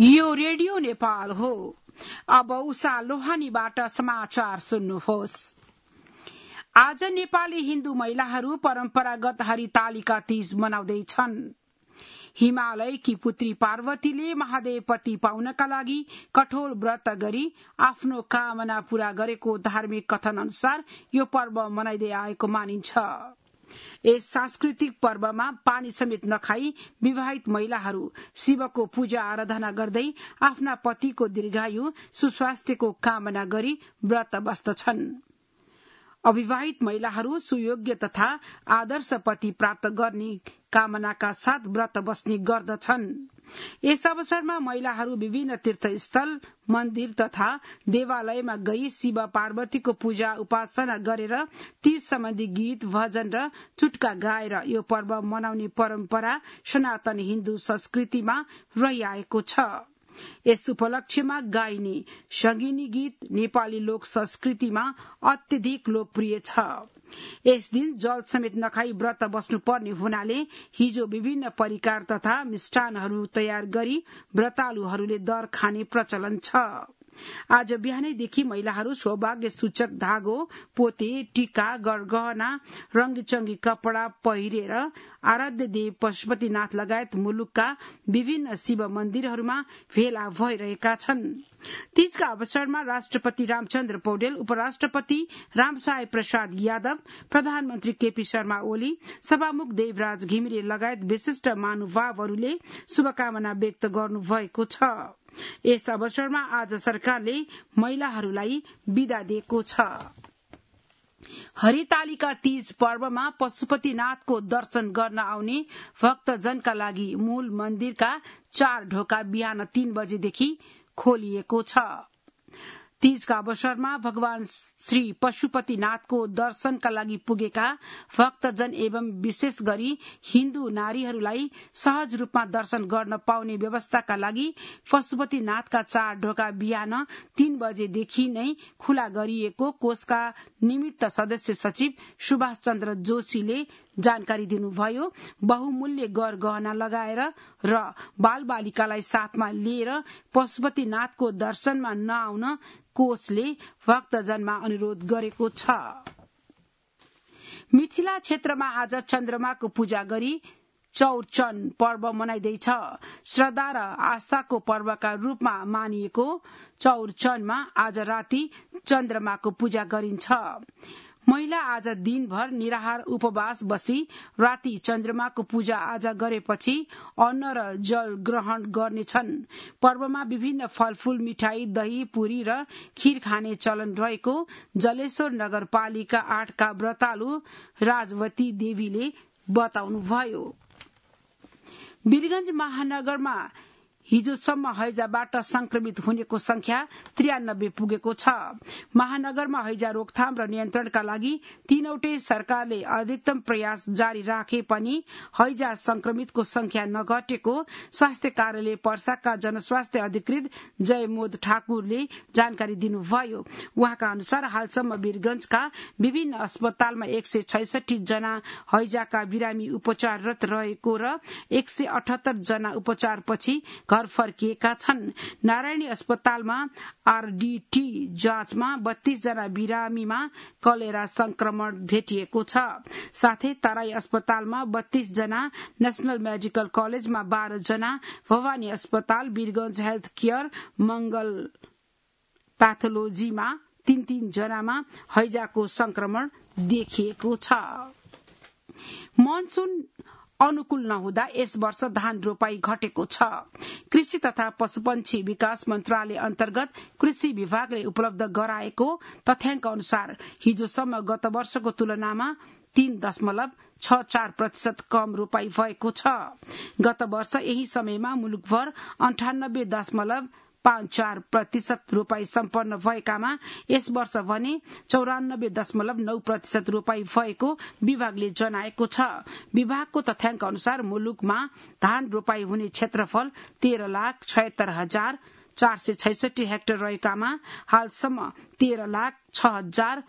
यो रेडियो नेपाल हो। अब उषा लोहानीबाट समाचार सुन्नुहोस्। आज नेपाली हिन्दू महिलाहरू परम्परागत हरितालिका तीज मनाउँदैछन्। हिमालयकी पुत्री पार्वतीले महादेवपति पाउनका लागि कठोर व्रत गरी आफ्नो कामना पूरा गरेको धार्मिक कथन अनुसार यो पर्व मनाइदै आएको मानिन्छ। यस सांस्कृतिक पर्वमा पानी समेत नखाई विवाहित महिलाहरू शिवको पूजा आराधना गर्दै आफ्ना पतिको दीर्घायु सुस्वास्थ्यको कामना गरी व्रत बस्दछन्। अविवाहित महिलाहरू सुयोग्य तथा आदर्श पति प्राप्त गर्ने कामनाका साथ व्रत बस्ने गर्दछन्। यस अवसरमा महिलाहरू विभिन्न तीर्थस्थल, मन्दिर तथा देवालयमा गई शिव पार्वतीको पूजा उपासना गरेर तीज सम्बन्धी गीत, भजन र चुटका गाएर यो पर्व मनाउने परम्परा सनातन हिन्दू संस्कृतिमा रहिआएको छ। यस उपलक्ष्यमा गाइने सङ्गीनी गीत नेपाली लोक संस्कृतिमा अत्यधिक लोकप्रिय छ। यस दिन जल समेत नखाई व्रत बस्नुपर्ने हुनाले हिजो विभिन्न परिकार तथा मिष्टानहरू तयार गरी व्रतालुहरूले दर खाने प्रचलन छ। आज बिहानैदेखि महिलाहरू सौभाग्य सूचक धागो, पोते, टीका, गरगहना, रंगचंगी कपड़ा पहिरेर आराध्य देव पशुपतिनाथ लगायत मुलुकका विभिन्न शिव मन्दिरहरूमा भेला भइरहेका छन्। तीजका अवसरमा राष्ट्रपति रामचन्द्र पौडेल, उपराष्ट्रपति रामसाय प्रसाद यादव, प्रधानमन्त्री केपी शर्मा ओली, सभामुख देवराज घिमिरे लगायत विशिष्ट महानुभावहरूले शुभकामना व्यक्त गर्नुभएको छ। यस अवसरमा आज सरकारले महिलाहरूलाई बिदा दिएको छ। हरितालिका तीज पर्वमा पशुपतिनाथको दर्शन गर्न आउने भक्तजनका लागि मूल मन्दिरका 4 ढोका बिहान 3 बजेदेखि खोलिएको छ। तीजका अवसरमा भगवान श्री पशुपतिनाथको दर्शनका लागि पुगेका भक्तजन एवं विशेष गरी हिन्दू नारीहरूलाई सहज रूपमा दर्शन गर्न पाउने व्यवस्थाका लागि पशुपतिनाथका 4 ढोका बिहान 3 बजेदेखि नै खुला गरिएको कोषका निमित्त सदस्य सचिव सुभाष चन्द्र जोशीले जानकारी दिनुभयो। बहुमूल्य गहना लगाएर र बालबालिकालाई साथमा लिएर पशुपतिनाथको दर्शनमा नआउन कोषले भक्तजनमा अनुरोध गरेको छ। मिथिला क्षेत्रमा आज चन्द्रमाको पूजा गरी चौरचन पर्व मनाइँदैछ। श्रद्धा र आस्थाको पर्वका रूपमा मानिएको चौरचनमा आज राति चन्द्रमाको पूजा गरिन्छ। महिला आज दिनभर निराहार उपवास बसी राति चन्द्रमाको पूजा आजा गरेपछि अन्न र जल ग्रहण गर्नेछन्। पर्वमा विभिन्न फलफूल, मिठाई, दही, पुरी र खीर खाने चलन रहेको जलेश्वर नगरपालिका 8 का व्रतालु राजवती देवीले बताउनुभयो। वीरगंज महानगरमा हिजोसम्म हैजाबाट संक्रमित हुनेको संख्या 93 पुगेको छ। महानगरमा हैजा रोकथाम र नियन्त्रणका लागि 3वटै सरकारले अधिकतम प्रयास जारी राखे पनि हैजा संक्रमितको संख्या नघटेको स्वास्थ्य कार्यालय पर्साका जनस्वास्थ्य अधिकृत जयमोद ठाकुरले जानकारी दिनुभयो। उहाँका अनुसार हालसम्म वीरगंजका विभिन्न अस्पतालमा 166 जना हैजाका बिरामी उपचाररत रहेको र 178 जना उपचारपछि घर फर्किएका छन्। नारायणी अस्पतालमा आरडीटी जाँचमा 32 जना बिरामीमा कलेरा संक्रमण भेटिएको छ। साथै तराई अस्पतालमा 32 जना, नेशनल मेडिकल कलेजमा 12 जना, भवानी अस्पताल, वीरगंज हेल्थ केयर, मंगल पैथोलोजीमा 3 जनामा हैजाको संक्रमण देखिएको छ। मनसून अनुकूल नहुँदा यस वर्ष धान रोपाई घटेको छ। कृषि तथा पशुपन्छी विकास मन्त्रालय अन्तर्गत कृषि विभागले उपलब्ध गराएको तथ्याङ्क अनुसार हिजोसम्म गत वर्षको तुलनामा 3.64% कम रोपाई भएको छ। गत वर्ष यही समयमा मुलुकभर 98.54% रोपाई सम्पन्न भएकामा यस वर्ष भने 94.9% रोपाई भएको विभागले जनाएको छ। विभागको तथ्याङ्क अनुसार मुलुकमा धान रोपाई हुने क्षेत्रफल 13,76,466 हेक्टर रहेकामा हालसम्म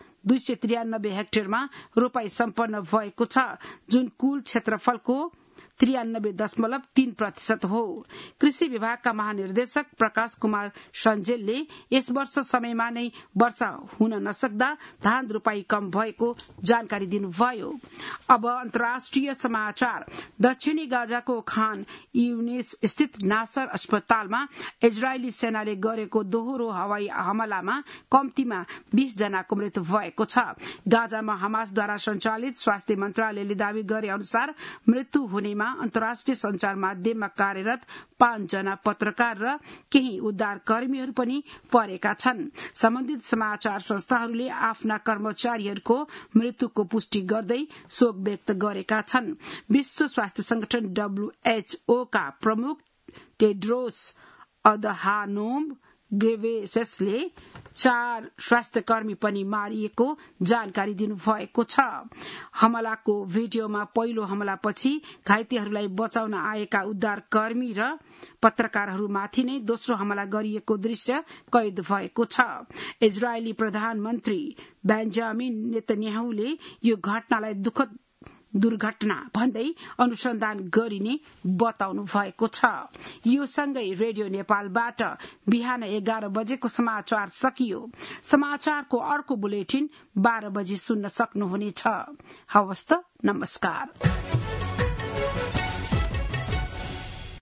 13,06,293 हेक्टरमा रोपाई सम्पन्न भएको छ, जुन कुल क्षेत्रफलको 93.3% हो। कृषि विभागका महानिर्देशक प्रकाश कुमार सञ्जेलले यस वर्ष समयमा नै वर्षा हुन नसक्दा धान रोपाई कम भएको जानकारी दिनुभयो। अब अन्तर्राष्ट्रिय समाचार। दक्षिणी गाजाको खान युनिस स्थित नासर अस्पतालमा इजरायली सेनाले गरेको दोहोरो हवाई हमलामा कम्तीमा 20 जनाको मृत्यु भएको छ। गाजामा हमासद्वारा सञ्चालित स्वास्थ्य मन्त्रालयले दावी गरे अनुसार मृत्यु हुनेमा अन्तर्राष्ट्रिय संचार माध्यममा कार्यरत 5 जना पत्रकार र केही उद्धारकर्मीहरू पनि परेका छन्। सम्बन्धित समाचार संस्थाहरूले आफ्ना कर्मचारीहरूको मृत्युको पुष्टि गर्दै शोक व्यक्त गरेका छन्। विश्व स्वास्थ्य संगठन WHO का प्रमुख टेड्रोस अदहानोम गेब्रेयेससले 4 स्वास्थ्यकर्मी पनि मारिएको जानकारी दिनुभएको छ। हमलाको भिडियोमा पहिलो हमलापछि घाइतेहरूलाई बचाउन आएका उद्धारकर्मी र पत्रकारहरूमाथि नै दोस्रो हमला गरिएको दृश्य कैद भएको छ। इजरायली प्रधानमन्त्री बेन्जामिन नेतन्याहुले यो घटनालाई दुःखद दुर्घटना भन्दै अनुसन्धान गरिने बताउनु भएको छ। यो सँगै रेडियो नेपालबाट बिहान 11 बजेको समाचार सकियो। समाचारको अर्को बुलेटिन 12 बजे सुन्न सक्नुहुनेछ। हवस् त, नमस्कार।